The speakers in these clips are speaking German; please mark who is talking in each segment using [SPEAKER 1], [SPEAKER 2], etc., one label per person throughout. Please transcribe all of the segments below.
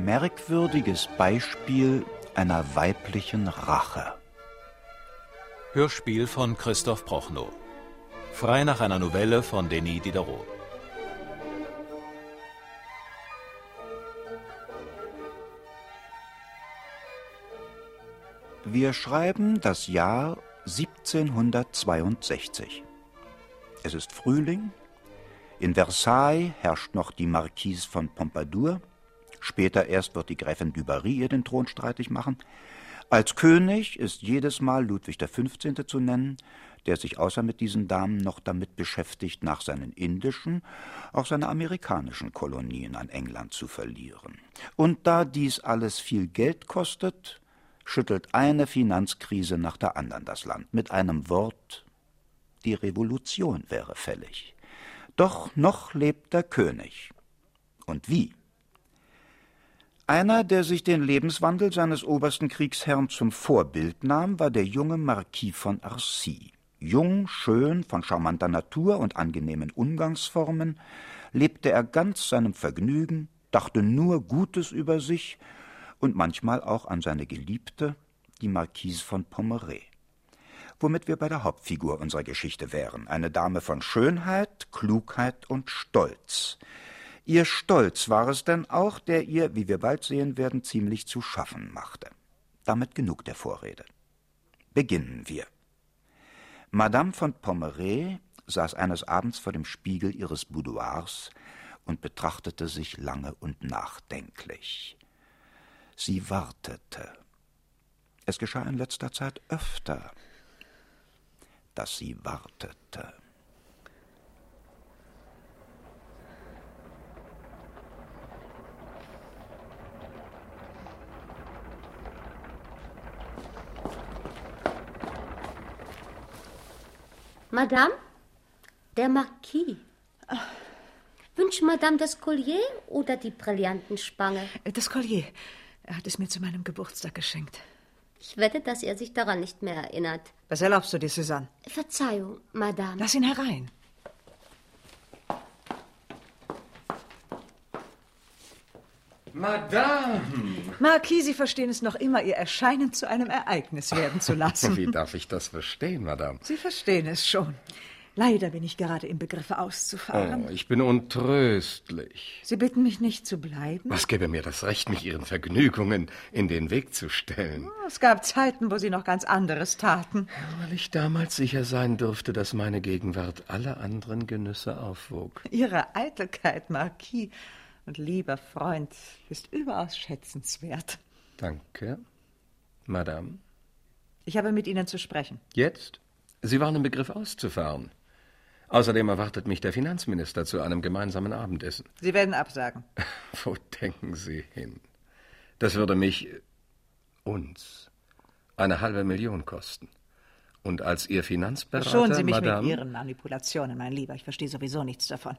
[SPEAKER 1] merkwürdiges Beispiel einer weiblichen Rache.
[SPEAKER 2] Hörspiel von Christoph Prochnow. Frei nach einer Novelle von Denis Diderot.
[SPEAKER 1] Wir schreiben das Jahr 1762. Es ist Frühling. In Versailles herrscht noch die Marquise von Pompadour. Später erst wird die Gräfin du Barry ihr den Thron streitig machen. Als König ist jedes Mal Ludwig XV. Zu nennen, der sich außer mit diesen Damen noch damit beschäftigt, nach seinen indischen auch seine amerikanischen Kolonien an England zu verlieren. Und da dies alles viel Geld kostet, schüttelt eine Finanzkrise nach der anderen das Land. Mit einem Wort, die Revolution wäre fällig. Doch noch lebt der König. Und wie? Einer, der sich den Lebenswandel seines obersten Kriegsherrn zum Vorbild nahm, war der junge Marquis von Arcy. Jung, schön, von charmanter Natur und angenehmen Umgangsformen, lebte er ganz seinem Vergnügen, dachte nur Gutes über sich und manchmal auch an seine Geliebte, die Marquise von Pommerais. Womit wir bei der Hauptfigur unserer Geschichte wären, eine Dame von Schönheit, Klugheit und Stolz. Ihr Stolz war es denn auch, der ihr, wie wir bald sehen werden, ziemlich zu schaffen machte. Damit genug der Vorrede. Beginnen wir. Madame von Pommerais saß eines Abends vor dem Spiegel ihres Boudoirs und betrachtete sich lange und nachdenklich. Sie wartete. Es geschah in letzter Zeit öfter, dass sie wartete.
[SPEAKER 3] Madame, der Marquis. Wünscht Madame das Collier oder die Brillantenspange?
[SPEAKER 4] Das Collier. Er hat es mir zu meinem Geburtstag geschenkt.
[SPEAKER 3] Ich wette, dass er sich daran nicht mehr erinnert.
[SPEAKER 4] Was erlaubst du dir, Suzanne?
[SPEAKER 3] Verzeihung, Madame.
[SPEAKER 4] Lass ihn herein.
[SPEAKER 5] Madame!
[SPEAKER 4] Marquis, Sie verstehen es noch immer, Ihr Erscheinen zu einem Ereignis werden zu lassen.
[SPEAKER 5] Wie darf ich das verstehen, Madame?
[SPEAKER 4] Sie verstehen es schon. Leider bin ich gerade im Begriffe auszufahren.
[SPEAKER 5] Oh, ich bin untröstlich.
[SPEAKER 4] Sie bitten mich nicht zu bleiben?
[SPEAKER 5] Was gäbe mir das Recht, mich Ihren Vergnügungen in den Weg zu stellen?
[SPEAKER 4] Es gab Zeiten, wo Sie noch ganz anderes taten.
[SPEAKER 5] Weil ich damals sicher sein durfte, dass meine Gegenwart alle anderen Genüsse aufwog.
[SPEAKER 4] Ihre Eitelkeit, Marquis und lieber Freund, ist überaus schätzenswert.
[SPEAKER 5] Danke, Madame.
[SPEAKER 4] Ich habe mit Ihnen zu sprechen.
[SPEAKER 5] Jetzt? Sie waren im Begriff auszufahren. Außerdem erwartet mich der Finanzminister zu einem gemeinsamen Abendessen.
[SPEAKER 4] Sie werden absagen.
[SPEAKER 5] Wo denken Sie hin? Das würde uns, eine halbe Million kosten. Und als Ihr Finanzberater,
[SPEAKER 4] Schonen Sie mich
[SPEAKER 5] Madame,
[SPEAKER 4] mit Ihren Manipulationen, mein Lieber. Ich verstehe sowieso nichts davon.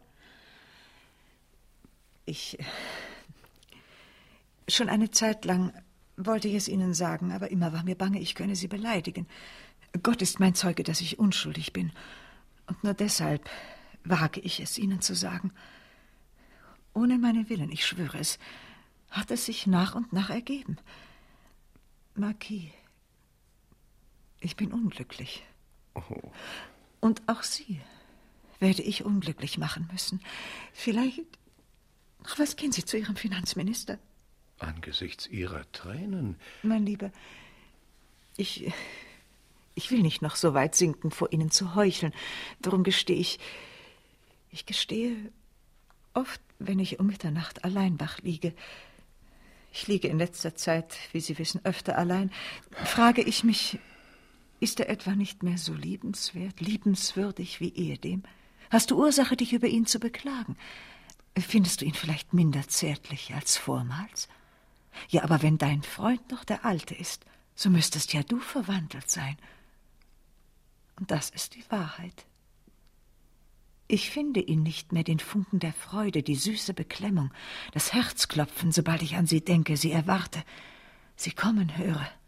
[SPEAKER 4] Schon eine Zeit lang wollte ich es Ihnen sagen, aber immer war mir bange, ich könne Sie beleidigen. Gott ist mein Zeuge, dass ich unschuldig bin. Und nur deshalb wage ich es, Ihnen zu sagen. Ohne meinen Willen, ich schwöre es, hat es sich nach und nach ergeben. Marquis, ich bin unglücklich.
[SPEAKER 5] Oh.
[SPEAKER 4] Und auch Sie werde ich unglücklich machen müssen. Vielleicht... Ach, was gehen Sie zu Ihrem Finanzminister?
[SPEAKER 5] Angesichts Ihrer Tränen?
[SPEAKER 4] Mein Lieber, ich will nicht noch so weit sinken, vor Ihnen zu heucheln. Darum gestehe ich gestehe oft, wenn ich um Mitternacht allein wach liege. Ich liege in letzter Zeit, wie Sie wissen, öfter allein. Frage ich mich, ist er etwa nicht mehr so liebenswert, liebenswürdig wie ehedem? Hast du Ursache, dich über ihn zu beklagen? Findest du ihn vielleicht minder zärtlich als vormals? Ja, aber wenn dein Freund noch der Alte ist, so müsstest ja du verwandelt sein. Und das ist die Wahrheit. Ich finde ihn nicht mehr, den Funken der Freude, die süße Beklemmung, das Herzklopfen, sobald ich an sie denke, sie erwarte, sie kommen höre.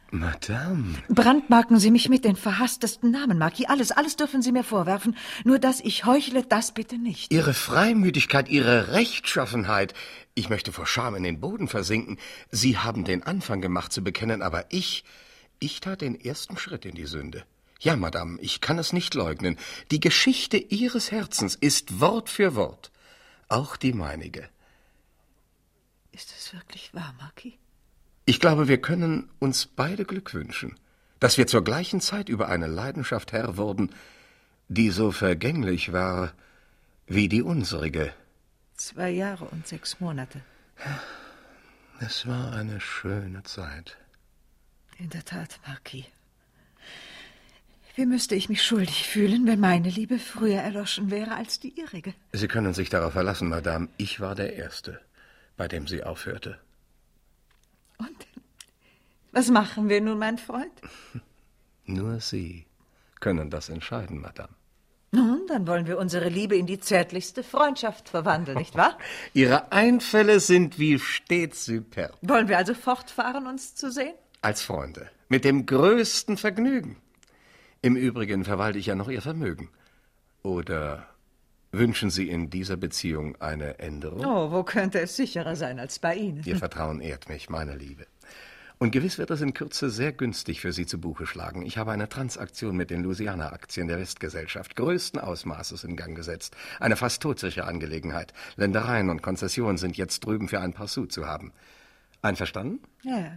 [SPEAKER 5] Madame.
[SPEAKER 4] Brandmarken Sie mich mit den verhasstesten Namen, Marquis. Alles dürfen Sie mir vorwerfen. Nur, dass ich heuchle, das bitte nicht.
[SPEAKER 5] Ihre Freimütigkeit, Ihre Rechtschaffenheit. Ich möchte vor Scham in den Boden versinken. Sie haben den Anfang gemacht zu bekennen, aber ich tat den ersten Schritt in die Sünde. Ja, Madame, ich kann es nicht leugnen. Die Geschichte Ihres Herzens ist Wort für Wort. Auch die meinige.
[SPEAKER 4] Ist es wirklich wahr, Marquis?
[SPEAKER 5] Ich glaube, wir können uns beide Glück wünschen, dass wir zur gleichen Zeit über eine Leidenschaft Herr wurden, die so vergänglich war wie die unsrige.
[SPEAKER 4] 2 Jahre und 6 Monate.
[SPEAKER 5] Es war eine schöne Zeit.
[SPEAKER 4] In der Tat, Marquis. Wie müsste ich mich schuldig fühlen, wenn meine Liebe früher erloschen wäre als die Ihrige?
[SPEAKER 5] Sie können sich darauf verlassen, Madame. Ich war der Erste, bei dem sie aufhörte.
[SPEAKER 4] Und was machen wir nun, mein Freund?
[SPEAKER 5] Nur Sie können das entscheiden, Madame.
[SPEAKER 4] Nun, dann wollen wir unsere Liebe in die zärtlichste Freundschaft verwandeln, nicht wahr?
[SPEAKER 5] Ihre Einfälle sind wie stets superb.
[SPEAKER 4] Wollen wir also fortfahren, uns zu sehen?
[SPEAKER 5] Als Freunde, mit dem größten Vergnügen. Im Übrigen verwalte ich ja noch Ihr Vermögen. Oder wünschen Sie in dieser Beziehung eine Änderung?
[SPEAKER 4] Oh, wo könnte es sicherer sein als bei Ihnen?
[SPEAKER 5] Ihr Vertrauen ehrt mich, meine Liebe. Und gewiss wird es in Kürze sehr günstig für Sie zu Buche schlagen. Ich habe eine Transaktion mit den Louisiana-Aktien der Westgesellschaft größten Ausmaßes in Gang gesetzt. Eine fast todsichere Angelegenheit. Ländereien und Konzessionen sind jetzt drüben für ein paar Sous zu haben. Einverstanden?
[SPEAKER 4] Ja.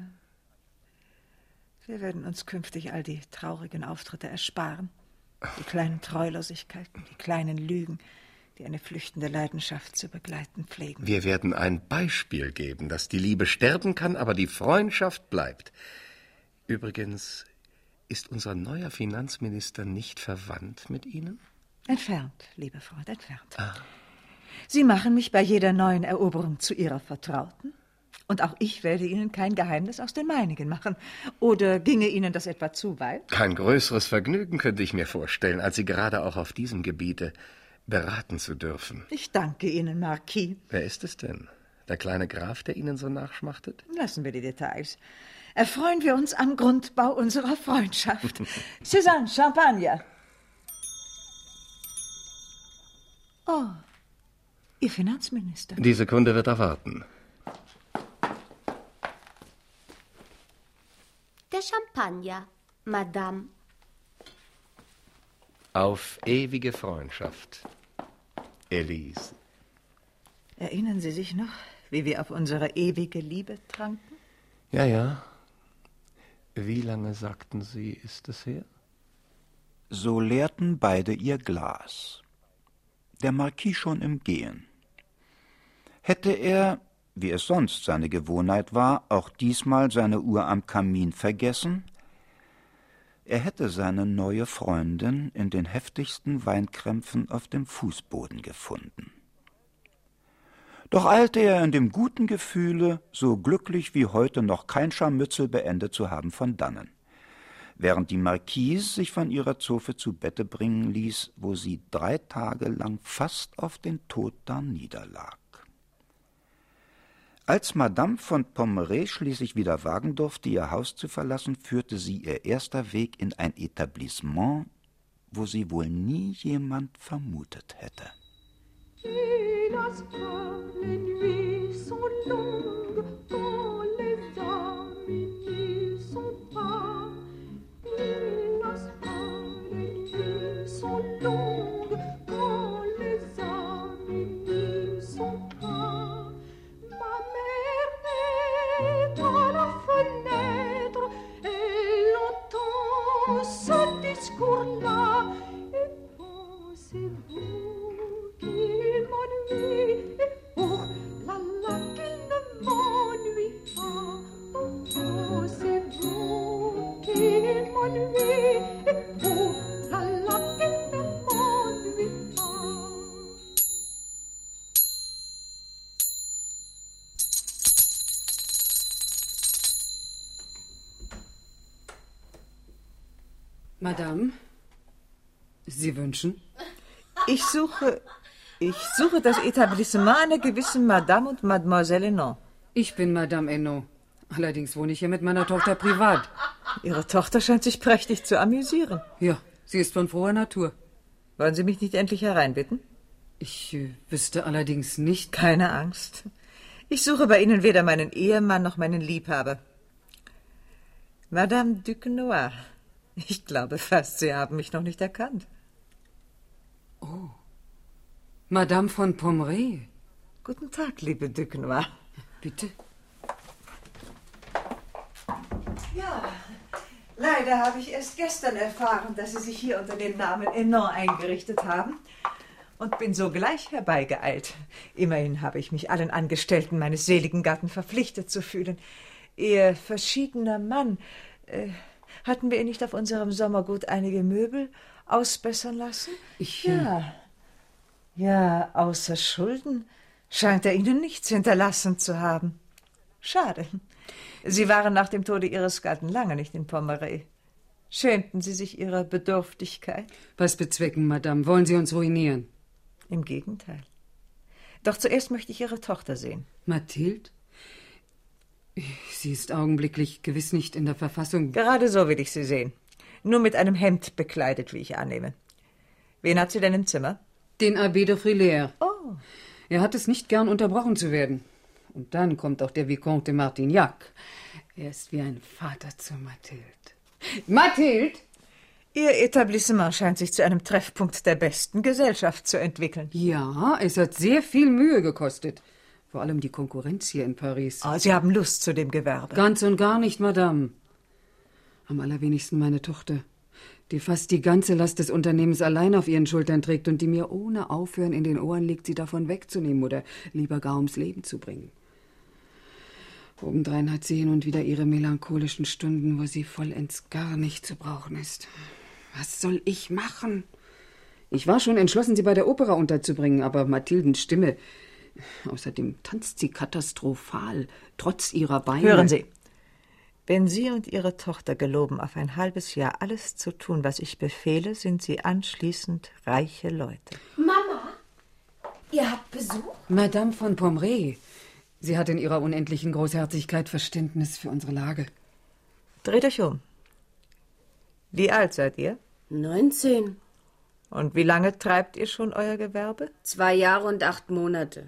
[SPEAKER 4] Wir werden uns künftig all die traurigen Auftritte ersparen. Die kleinen Treulosigkeiten, die kleinen Lügen, die eine flüchtende Leidenschaft zu begleiten pflegen.
[SPEAKER 5] Wir werden ein Beispiel geben, dass die Liebe sterben kann, aber die Freundschaft bleibt. Übrigens, ist unser neuer Finanzminister nicht verwandt mit Ihnen?
[SPEAKER 4] Entfernt, lieber Freund, entfernt. Sie machen mich bei jeder neuen Eroberung zu Ihrer Vertrauten. Und auch ich werde Ihnen kein Geheimnis aus den meinigen machen. Oder ginge Ihnen das etwa zu weit?
[SPEAKER 5] Kein größeres Vergnügen könnte ich mir vorstellen, als Sie gerade auch auf diesem Gebiete beraten zu dürfen.
[SPEAKER 4] Ich danke Ihnen, Marquis.
[SPEAKER 5] Wer ist es denn? Der kleine Graf, der Ihnen so nachschmachtet?
[SPEAKER 4] Lassen wir die Details. Erfreuen wir uns am Grundbau unserer Freundschaft. Suzanne, Champagner. Oh, Ihr Finanzminister.
[SPEAKER 5] Die Sekunde wird erwarten.
[SPEAKER 3] Der Champagner, Madame.
[SPEAKER 5] Auf ewige Freundschaft, Elise.
[SPEAKER 4] Erinnern Sie sich noch, wie wir auf unsere ewige Liebe tranken?
[SPEAKER 5] Ja. Wie lange, sagten Sie, ist es her?
[SPEAKER 1] So leerten beide ihr Glas. Der Marquis schon im Gehen. Hätte er, wie es sonst seine Gewohnheit war, auch diesmal seine Uhr am Kamin vergessen, er hätte seine neue Freundin in den heftigsten Weinkrämpfen auf dem Fußboden gefunden. Doch eilte er in dem guten Gefühle, so glücklich wie heute noch kein Scharmützel beendet zu haben, von dannen, während die Marquise sich von ihrer Zofe zu Bette bringen ließ, wo sie 3 Tage lang fast auf den Tod darniederlag. Als Madame von Pommerais schließlich wieder wagen durfte, ihr Haus zu verlassen, führte sie ihr erster Weg in ein Etablissement, wo sie wohl nie jemand vermutet hätte.
[SPEAKER 6] Madame, Sie wünschen?
[SPEAKER 4] Ich suche das Etablissement einer gewissen Madame und Mademoiselle Henault.
[SPEAKER 6] Ich bin Madame Henault. Allerdings wohne ich hier mit meiner Tochter privat.
[SPEAKER 4] Ihre Tochter scheint sich prächtig zu amüsieren.
[SPEAKER 6] Ja, sie ist von froher Natur.
[SPEAKER 4] Wollen Sie mich nicht endlich hereinbitten?
[SPEAKER 6] Ich wüsste allerdings nicht...
[SPEAKER 4] Keine Angst. Ich suche bei Ihnen weder meinen Ehemann noch meinen Liebhaber. Madame Duquesnoy. Ich glaube fast, Sie haben mich noch nicht erkannt.
[SPEAKER 6] Oh, Madame von Pommery.
[SPEAKER 4] Guten Tag, liebe Duquesnoy.
[SPEAKER 6] Bitte?
[SPEAKER 4] Ja, leider habe ich erst gestern erfahren, dass Sie sich hier unter dem Namen Henon eingerichtet haben und bin sogleich herbeigeeilt. Immerhin habe ich mich allen Angestellten meines seligen Gatten verpflichtet zu fühlen. Ihr verschiedener Mann, hatten wir ihn nicht auf unserem Sommergut einige Möbel ausbessern lassen? Ja, außer Schulden scheint er Ihnen nichts hinterlassen zu haben. Schade. Sie waren nach dem Tode Ihres Gatten lange nicht in Pommery. Schämten Sie sich Ihrer Bedürftigkeit?
[SPEAKER 6] Was bezwecken, Madame? Wollen Sie uns ruinieren?
[SPEAKER 4] Im Gegenteil. Doch zuerst möchte ich Ihre Tochter sehen.
[SPEAKER 6] Mathilde? Sie ist augenblicklich gewiss nicht in der Verfassung...
[SPEAKER 4] Gerade so will ich sie sehen. Nur mit einem Hemd bekleidet, wie ich annehme. Wen hat sie denn im Zimmer?
[SPEAKER 6] Den Abbé de Frilair.
[SPEAKER 4] Oh.
[SPEAKER 6] Er hat es nicht gern, unterbrochen zu werden. Und dann kommt auch der Vicomte de Martignac. Er ist wie ein Vater zu Mathilde. Mathilde!
[SPEAKER 4] Ihr Etablissement scheint sich zu einem Treffpunkt der besten Gesellschaft zu entwickeln.
[SPEAKER 6] Ja, es hat sehr viel Mühe gekostet. Vor allem die Konkurrenz hier in Paris.
[SPEAKER 4] Oh, Sie haben Lust zu dem Gewerbe.
[SPEAKER 6] Ganz und gar nicht, Madame. Am allerwenigsten meine Tochter, die fast die ganze Last des Unternehmens allein auf ihren Schultern trägt und die mir ohne Aufhören in den Ohren liegt, sie davon wegzunehmen oder lieber gar ums Leben zu bringen. Obendrein hat sie hin und wieder ihre melancholischen Stunden, wo sie vollends gar nicht zu brauchen ist. Was soll ich machen? Ich war schon entschlossen, sie bei der Opera unterzubringen, aber Mathildens Stimme... Außerdem tanzt sie katastrophal, trotz ihrer Beine.
[SPEAKER 4] Hören Sie, wenn Sie und Ihre Tochter geloben, auf ein halbes Jahr alles zu tun, was ich befehle, sind Sie anschließend reiche Leute.
[SPEAKER 3] Mama, ihr habt Besuch?
[SPEAKER 6] Madame von Pommery. Sie hat in ihrer unendlichen Großherzigkeit Verständnis für unsere Lage.
[SPEAKER 4] Dreht euch um. Wie alt seid ihr?
[SPEAKER 7] 19.
[SPEAKER 4] Und wie lange treibt ihr schon euer Gewerbe?
[SPEAKER 7] 2 Jahre und 8 Monate.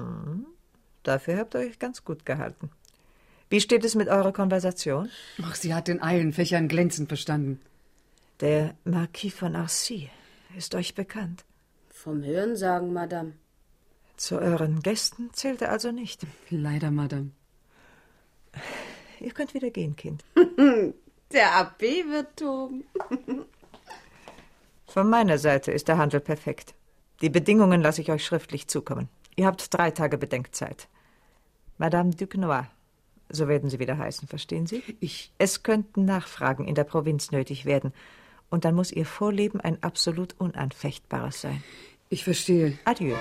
[SPEAKER 4] Dafür habt ihr euch ganz gut gehalten. Wie steht es mit eurer Konversation?
[SPEAKER 6] Ach, sie hat in allen Fächern glänzend bestanden.
[SPEAKER 4] Der Marquis von Arcy ist euch bekannt.
[SPEAKER 7] Vom Hörensagen, Madame.
[SPEAKER 4] Zu euren Gästen zählt er also nicht.
[SPEAKER 6] Leider, Madame.
[SPEAKER 4] Ihr könnt wieder gehen, Kind.
[SPEAKER 7] Der Abbé wird toben.
[SPEAKER 4] Von meiner Seite ist der Handel perfekt. Die Bedingungen lasse ich euch schriftlich zukommen. Ihr habt 3 Tage Bedenkzeit. Madame Duquesnoy, so werden Sie wieder heißen, verstehen Sie? Es könnten Nachfragen in der Provinz nötig werden. Und dann muss Ihr Vorleben ein absolut unanfechtbares sein.
[SPEAKER 6] Ich verstehe.
[SPEAKER 4] Adieu.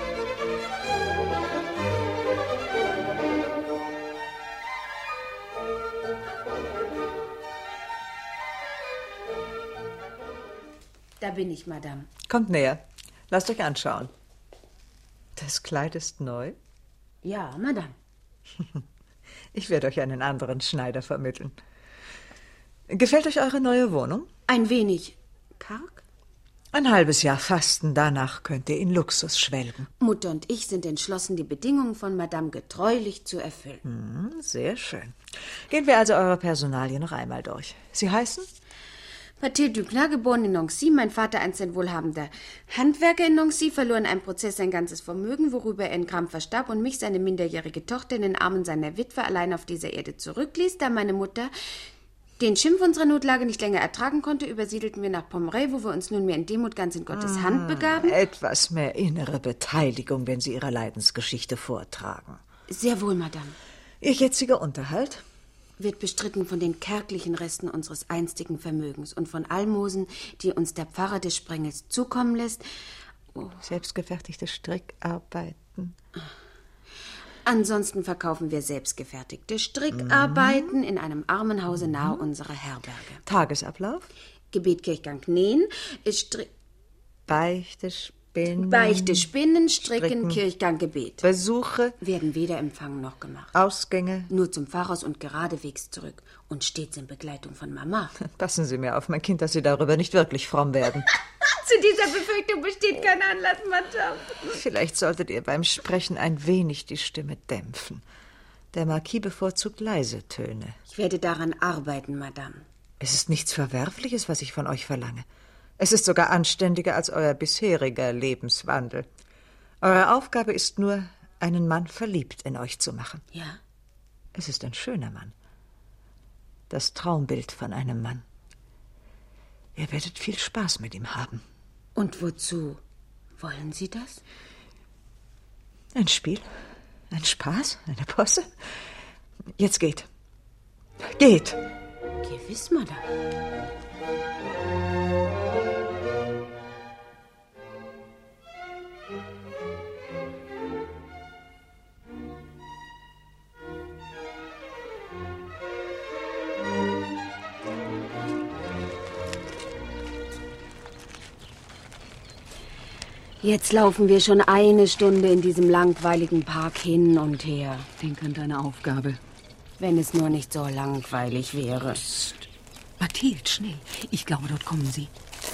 [SPEAKER 7] Da bin ich, Madame.
[SPEAKER 4] Kommt näher. Lasst euch anschauen. Das Kleid ist neu?
[SPEAKER 7] Ja, Madame.
[SPEAKER 4] Ich werde euch einen anderen Schneider vermitteln. Gefällt euch eure neue Wohnung?
[SPEAKER 7] Ein wenig karg?
[SPEAKER 4] Ein halbes Jahr Fasten, danach könnt ihr in Luxus schwelgen.
[SPEAKER 7] Mutter und ich sind entschlossen, die Bedingungen von Madame getreulich zu erfüllen.
[SPEAKER 4] Sehr schön. Gehen wir also eure Personalien noch einmal durch. Sie heißen?
[SPEAKER 7] Mathilde Duclin, geboren in Nancy, mein Vater einst ein wohlhabender Handwerker in Nancy, verlor in einem Prozess sein ganzes Vermögen, worüber er in Krampf verstarb und mich, seine minderjährige Tochter, in den Armen seiner Witwe allein auf dieser Erde zurückließ. Da meine Mutter den Schimpf unserer Notlage nicht länger ertragen konnte, übersiedelten wir nach Pommery, wo wir uns nunmehr in Demut ganz in Gottes Hand begaben.
[SPEAKER 4] Etwas mehr innere Beteiligung, wenn Sie Ihre Leidensgeschichte vortragen.
[SPEAKER 7] Sehr wohl, Madame.
[SPEAKER 4] Ihr jetziger Unterhalt?
[SPEAKER 7] Wird bestritten von den kärglichen Resten unseres einstigen Vermögens und von Almosen, die uns der Pfarrer des Sprengels zukommen lässt. Oh.
[SPEAKER 4] Selbstgefertigte Strickarbeiten.
[SPEAKER 7] Ansonsten verkaufen wir selbstgefertigte Strickarbeiten in einem Armenhause nahe unserer Herberge.
[SPEAKER 4] Tagesablauf?
[SPEAKER 7] Gebet, Kirchgang, Nähen,
[SPEAKER 4] Beichte,
[SPEAKER 7] Beichte, Spinnen, Stricken, Kirchgang, Gebet.
[SPEAKER 4] Besuche,
[SPEAKER 7] Werden weder empfangen noch gemacht.
[SPEAKER 4] Ausgänge.
[SPEAKER 7] Nur zum Pfarrhaus und geradewegs zurück. Und stets in Begleitung von Mama.
[SPEAKER 4] Passen Sie mir auf, mein Kind, dass Sie darüber nicht wirklich fromm werden.
[SPEAKER 7] Zu dieser Befürchtung besteht kein Anlass, Madame.
[SPEAKER 4] Vielleicht solltet ihr beim Sprechen ein wenig die Stimme dämpfen. Der Marquis bevorzugt leise Töne.
[SPEAKER 7] Ich werde daran arbeiten, Madame.
[SPEAKER 4] Es ist nichts Verwerfliches, was ich von euch verlange. Es ist sogar anständiger als euer bisheriger Lebenswandel. Eure Aufgabe ist nur, einen Mann verliebt in euch zu machen.
[SPEAKER 7] Ja?
[SPEAKER 4] Es ist ein schöner Mann. Das Traumbild von einem Mann. Ihr werdet viel Spaß mit ihm haben.
[SPEAKER 7] Und wozu wollen Sie das?
[SPEAKER 4] Ein Spiel, ein Spaß, eine Posse. Jetzt geht. Geht!
[SPEAKER 7] Gewiss, Madame. Jetzt laufen wir schon eine Stunde in diesem langweiligen Park hin und her.
[SPEAKER 6] Denk an deine Aufgabe.
[SPEAKER 7] Wenn es nur nicht so langweilig wäre.
[SPEAKER 6] Psst. Mathilde, schnell. Ich glaube, dort kommen sie.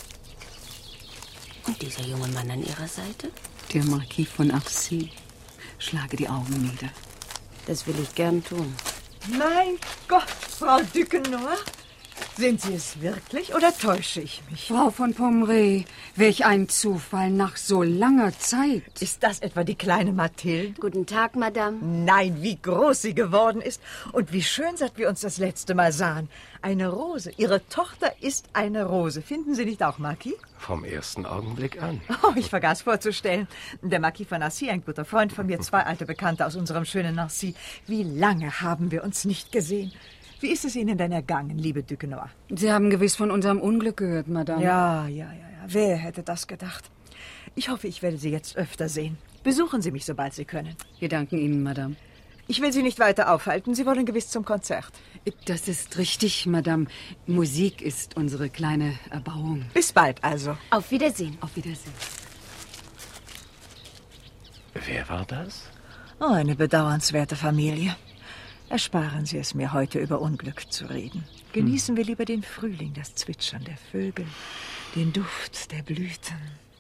[SPEAKER 7] Und dieser junge Mann an Ihrer Seite?
[SPEAKER 6] Der Marquis von Arcy. Schlage die Augen nieder.
[SPEAKER 7] Das will ich gern tun.
[SPEAKER 4] Mein Gott, Frau Duquesnoy, sind Sie es wirklich oder täusche ich mich?
[SPEAKER 6] Frau von Pommery, welch ein Zufall nach so langer Zeit.
[SPEAKER 4] Ist das etwa die kleine Mathilde?
[SPEAKER 7] Guten Tag, Madame.
[SPEAKER 4] Nein, wie groß sie geworden ist und wie schön, seit wir uns das letzte Mal sahen. Eine Rose. Ihre Tochter ist eine Rose. Finden Sie nicht auch, Marquis?
[SPEAKER 5] Vom ersten Augenblick an.
[SPEAKER 4] Oh, ich vergaß vorzustellen. Der Marquis von Arcy, ein guter Freund von mir, 2 alte Bekannte aus unserem schönen Nancy. Wie lange haben wir uns nicht gesehen? Wie ist es Ihnen denn ergangen, liebe Duquesnoy?
[SPEAKER 6] Sie haben gewiss von unserem Unglück gehört, Madame.
[SPEAKER 4] Ja. Wer hätte das gedacht? Ich hoffe, ich werde Sie jetzt öfter sehen. Besuchen Sie mich, sobald Sie können.
[SPEAKER 6] Wir danken Ihnen, Madame.
[SPEAKER 4] Ich will Sie nicht weiter aufhalten. Sie wollen gewiss zum Konzert.
[SPEAKER 6] Das ist richtig, Madame. Musik ist unsere kleine Erbauung.
[SPEAKER 4] Bis bald also.
[SPEAKER 7] Auf Wiedersehen.
[SPEAKER 6] Auf Wiedersehen.
[SPEAKER 5] Wer war das?
[SPEAKER 4] Oh, eine bedauernswerte Familie. Ersparen Sie es mir, heute über Unglück zu reden. Genießen wir lieber den Frühling, das Zwitschern der Vögel, den Duft der Blüten.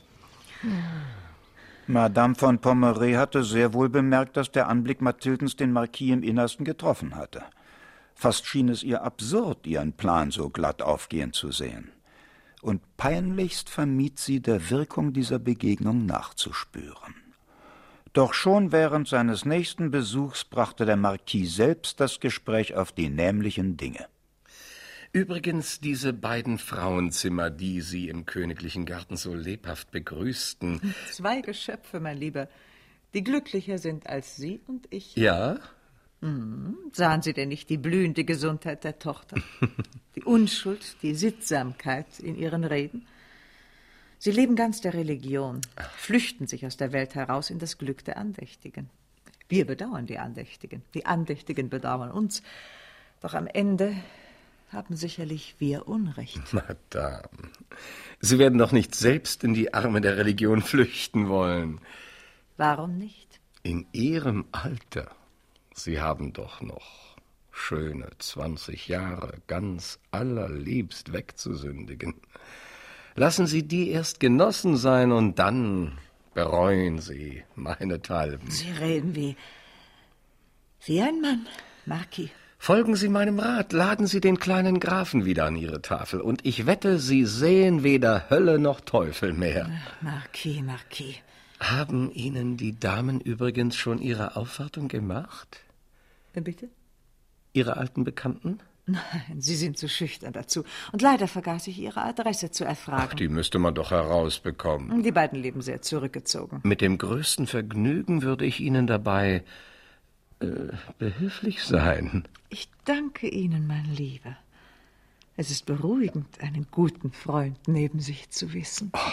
[SPEAKER 1] Madame von Pommery hatte sehr wohl bemerkt, dass der Anblick Mathildens den Marquis im Innersten getroffen hatte. Fast schien es ihr absurd, ihren Plan so glatt aufgehen zu sehen. Und peinlichst vermied sie, der Wirkung dieser Begegnung nachzuspüren. Doch schon während seines nächsten Besuchs brachte der Marquis selbst das Gespräch auf die nämlichen Dinge.
[SPEAKER 5] Übrigens, diese beiden Frauenzimmer, die Sie im königlichen Garten so lebhaft begrüßten.
[SPEAKER 4] 2 Geschöpfe, mein Lieber, die glücklicher sind als Sie und ich.
[SPEAKER 5] Ja?
[SPEAKER 4] Sahen Sie denn nicht die blühende Gesundheit der Tochter? Die Unschuld, die Sittsamkeit in ihren Reden? Sie leben ganz der Religion, flüchten sich aus der Welt heraus in das Glück der Andächtigen. Wir bedauern die Andächtigen bedauern uns. Doch am Ende haben sicherlich wir Unrecht.
[SPEAKER 5] Madame, Sie werden doch nicht selbst in die Arme der Religion flüchten wollen.
[SPEAKER 4] Warum nicht?
[SPEAKER 5] In Ihrem Alter. Sie haben doch noch schöne 20 Jahre ganz allerliebst wegzusündigen. Lassen Sie die erst genossen sein und dann bereuen Sie meinethalben.
[SPEAKER 4] Sie reden wie ein Mann, Marquis.
[SPEAKER 5] Folgen Sie meinem Rat, laden Sie den kleinen Grafen wieder an Ihre Tafel, und ich wette, Sie sehen weder Hölle noch Teufel mehr.
[SPEAKER 4] Marquis.
[SPEAKER 5] Haben Ihnen die Damen übrigens schon Ihre Aufwartung gemacht?
[SPEAKER 4] Bitte?
[SPEAKER 5] Ihre alten Bekannten?
[SPEAKER 4] Nein, Sie sind zu schüchtern dazu. Und leider vergaß ich Ihre Adresse zu erfragen.
[SPEAKER 5] Ach, die müsste man doch herausbekommen.
[SPEAKER 4] Die beiden leben sehr zurückgezogen.
[SPEAKER 5] Mit dem größten Vergnügen würde ich Ihnen dabei behilflich sein.
[SPEAKER 4] Ich danke Ihnen, mein Lieber. Es ist beruhigend, einen guten Freund neben sich zu wissen.
[SPEAKER 5] Oh.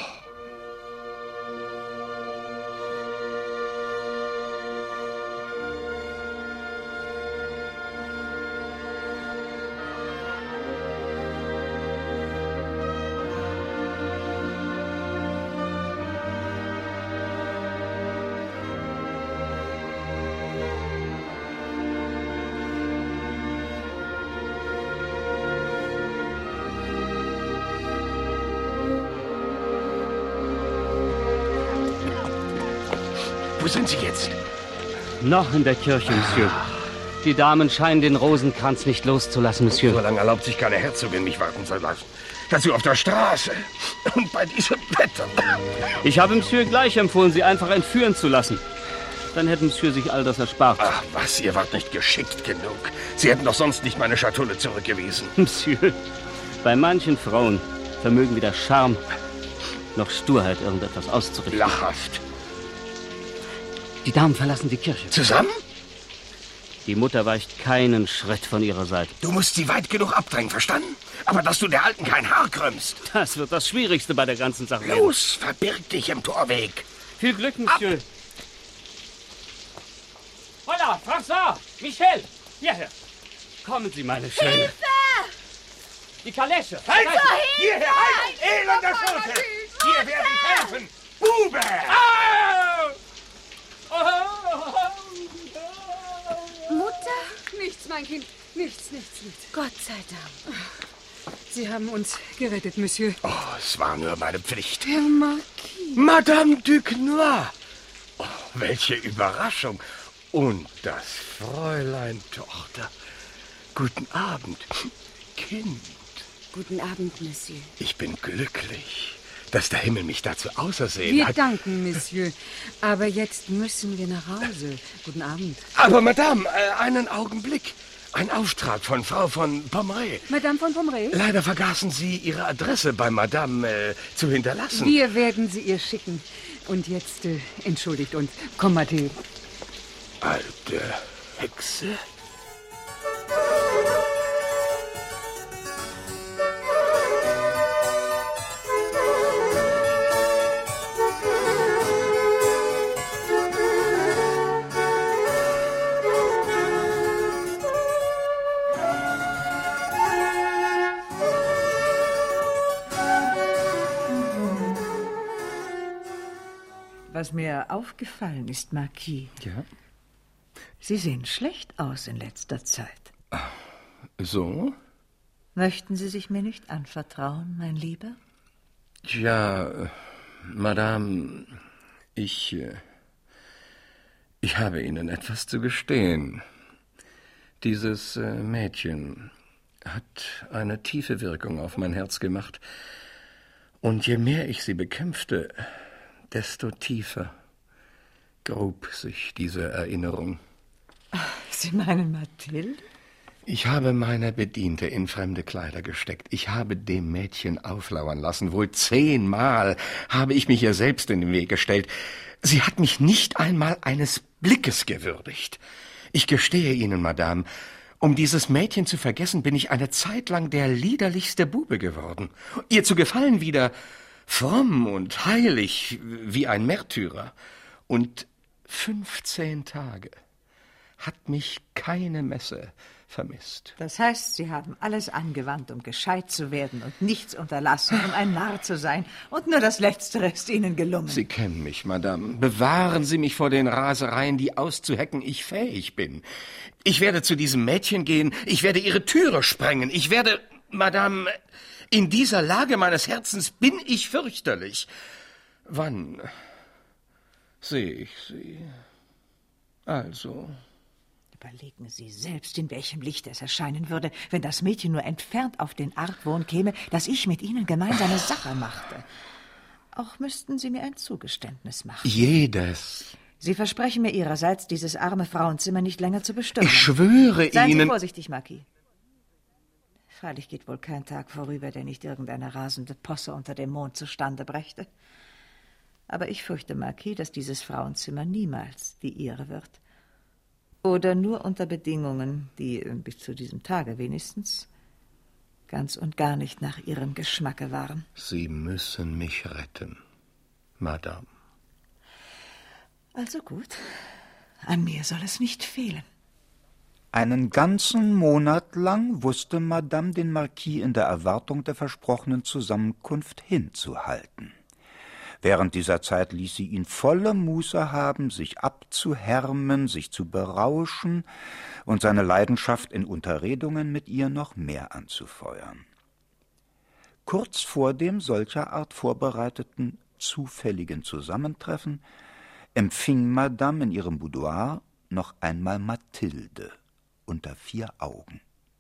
[SPEAKER 5] Wo sind Sie jetzt?
[SPEAKER 8] Noch in der Kirche, Monsieur. Die Damen scheinen den Rosenkranz nicht loszulassen, Monsieur.
[SPEAKER 5] So lange erlaubt sich keine Herzogin, mich warten zu lassen. Dazu auf der Straße. Und bei diesem Wetter.
[SPEAKER 8] Ich habe Monsieur gleich empfohlen, Sie einfach entführen zu lassen. Dann hätte Monsieur sich all das erspart.
[SPEAKER 5] Ach was, ihr wart nicht geschickt genug. Sie hätten doch sonst nicht meine Schatulle zurückgewiesen.
[SPEAKER 8] Monsieur, bei manchen Frauen vermögen weder Charme noch Sturheit irgendetwas auszurichten.
[SPEAKER 5] Lachhaft.
[SPEAKER 8] Die Damen verlassen die Kirche.
[SPEAKER 5] Zusammen?
[SPEAKER 8] Die Mutter weicht keinen Schritt von ihrer Seite.
[SPEAKER 5] Du musst sie weit genug abdrängen, verstanden? Aber dass du der Alten kein Haar krümmst.
[SPEAKER 8] Das wird das Schwierigste bei der ganzen Sache.
[SPEAKER 5] Los, verbirg dich im Torweg.
[SPEAKER 8] Viel Glück, Monsieur. Holla, François, Michel, hierher. Kommen Sie, meine Schöne.
[SPEAKER 3] Hilfe!
[SPEAKER 8] Die Kalesche.
[SPEAKER 5] Halt! Hierher, halt! Elender Schote! Wir werden kämpfen! Bube!
[SPEAKER 6] Mutter? Nichts, mein Kind. Nichts.
[SPEAKER 7] Gott sei Dank.
[SPEAKER 6] Sie haben uns gerettet, Monsieur.
[SPEAKER 5] Oh, es war nur meine Pflicht.
[SPEAKER 6] Herr Marquis.
[SPEAKER 5] Madame Duquesnoy! Oh, welche Überraschung! Und das Fräulein Tochter. Guten Abend, Kind.
[SPEAKER 7] Guten Abend, Monsieur.
[SPEAKER 5] Ich bin glücklich, dass der Himmel mich dazu ausersehen
[SPEAKER 6] Wir
[SPEAKER 5] hat.
[SPEAKER 6] danken, Monsieur. Aber jetzt müssen wir nach Hause. Guten Abend.
[SPEAKER 5] Aber Madame, einen Augenblick. Ein Auftrag von Frau von Pommery.
[SPEAKER 6] Madame von Pommery?
[SPEAKER 5] Leider vergaßen Sie, Ihre Adresse bei Madame zu hinterlassen.
[SPEAKER 6] Wir werden sie ihr schicken. Und jetzt entschuldigt uns. Komm, Mathilde.
[SPEAKER 5] Alte Hexe.
[SPEAKER 4] Was mir aufgefallen ist, Marquis.
[SPEAKER 5] Ja?
[SPEAKER 4] Sie sehen schlecht aus in letzter Zeit.
[SPEAKER 5] So?
[SPEAKER 4] Möchten Sie sich mir nicht anvertrauen, mein Lieber?
[SPEAKER 5] Tja, Madame, ich habe Ihnen etwas zu gestehen. Dieses Mädchen hat eine tiefe Wirkung auf mein Herz gemacht. Und je mehr ich sie bekämpfte, desto tiefer grub sich diese Erinnerung.
[SPEAKER 4] Sie meinen Mathilde?
[SPEAKER 5] Ich habe meine Bediente in fremde Kleider gesteckt. Ich habe dem Mädchen auflauern lassen. Wohl 10-mal habe ich mich ihr selbst in den Weg gestellt. Sie hat mich nicht einmal eines Blickes gewürdigt. Ich gestehe Ihnen, Madame, um dieses Mädchen zu vergessen, bin ich eine Zeit lang der liederlichste Bube geworden. Ihr zu gefallen wieder fromm und heilig wie ein Märtyrer. Und 15 Tage hat mich keine Messe vermisst.
[SPEAKER 4] Das heißt, Sie haben alles angewandt, um gescheit zu werden und nichts unterlassen, um ein Narr zu sein. Und nur das Letztere ist Ihnen gelungen.
[SPEAKER 5] Sie kennen mich, Madame. Bewahren Sie mich vor den Rasereien, die auszuhecken ich fähig bin. Ich werde zu diesem Mädchen gehen. Ich werde ihre Türe sprengen. Ich werde, Madame, in dieser Lage meines Herzens bin ich fürchterlich. Wann sehe ich Sie? Also...
[SPEAKER 4] Überlegen Sie selbst, in welchem Licht es erscheinen würde, wenn das Mädchen nur entfernt auf den Argwohn käme, dass ich mit Ihnen gemeinsame Sache machte. Auch müssten Sie mir ein Zugeständnis machen.
[SPEAKER 5] Jedes.
[SPEAKER 4] Sie versprechen mir Ihrerseits, dieses arme Frauenzimmer nicht länger zu bestürmen.
[SPEAKER 5] Ich schwöre
[SPEAKER 4] Seien
[SPEAKER 5] Ihnen...
[SPEAKER 4] Sie vorsichtig, Marquis. Freilich geht wohl kein Tag vorüber, der nicht irgendeine rasende Posse unter dem Mond zustande brächte. Aber ich fürchte, Marquis, dass dieses Frauenzimmer niemals die Ihre wird. Oder nur unter Bedingungen, die, bis zu diesem Tage wenigstens, ganz und gar nicht nach Ihrem Geschmacke waren.
[SPEAKER 5] Sie müssen mich retten, Madame.
[SPEAKER 4] Also gut, an mir soll es nicht fehlen.
[SPEAKER 1] Einen ganzen Monat lang wusste Madame den Marquis in der Erwartung der versprochenen Zusammenkunft hinzuhalten. Während dieser Zeit ließ sie ihn volle Muße haben, sich abzuhärmen, sich zu berauschen und seine Leidenschaft in Unterredungen mit ihr noch mehr anzufeuern. Kurz vor dem solcher Art vorbereiteten, zufälligen Zusammentreffen empfing Madame in ihrem Boudoir noch einmal Mathilde unter 4 Augen.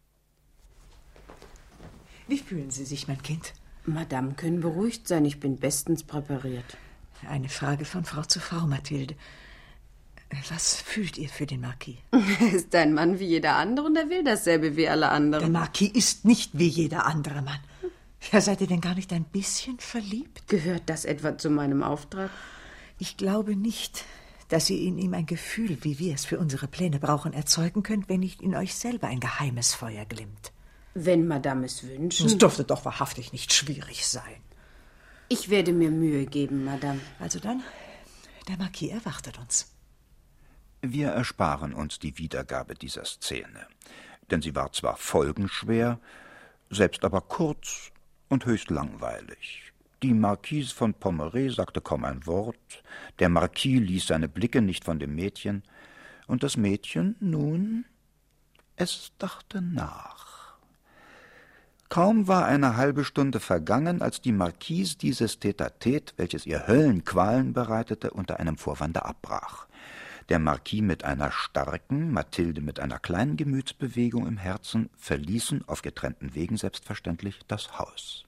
[SPEAKER 4] Wie fühlen Sie sich, mein Kind?
[SPEAKER 7] Madame können beruhigt sein, ich bin bestens präpariert.
[SPEAKER 4] Eine Frage von Frau zu Frau, Mathilde. Was fühlt ihr für den Marquis?
[SPEAKER 7] Er ist ein Mann wie jeder andere und er will dasselbe wie alle anderen.
[SPEAKER 4] Der Marquis ist nicht wie jeder andere Mann. Ja, seid ihr denn gar nicht ein bisschen verliebt?
[SPEAKER 7] Gehört das etwa zu meinem Auftrag?
[SPEAKER 4] Ich glaube nicht, dass ihr in ihm ein Gefühl, wie wir es für unsere Pläne brauchen, erzeugen könnt, wenn nicht in euch selber ein geheimes Feuer glimmt.
[SPEAKER 7] Wenn Madame es wünscht.
[SPEAKER 4] Es dürfte doch wahrhaftig nicht schwierig sein.
[SPEAKER 7] Ich werde mir Mühe geben, Madame.
[SPEAKER 4] Also dann, der Marquis erwartet uns.
[SPEAKER 1] Wir ersparen uns die Wiedergabe dieser Szene, denn sie war zwar folgenschwer, selbst aber kurz und höchst langweilig. Die Marquise von Pommery sagte kaum ein Wort, der Marquis ließ seine Blicke nicht von dem Mädchen, und das Mädchen nun, es dachte nach. Kaum war eine halbe Stunde vergangen, als die Marquise dieses Tête-à-Tête, welches ihr Höllenqualen bereitete, unter einem Vorwande abbrach. Der Marquis mit einer starken, Mathilde mit einer kleinen Gemütsbewegung im Herzen verließen, auf getrennten Wegen selbstverständlich, das Haus.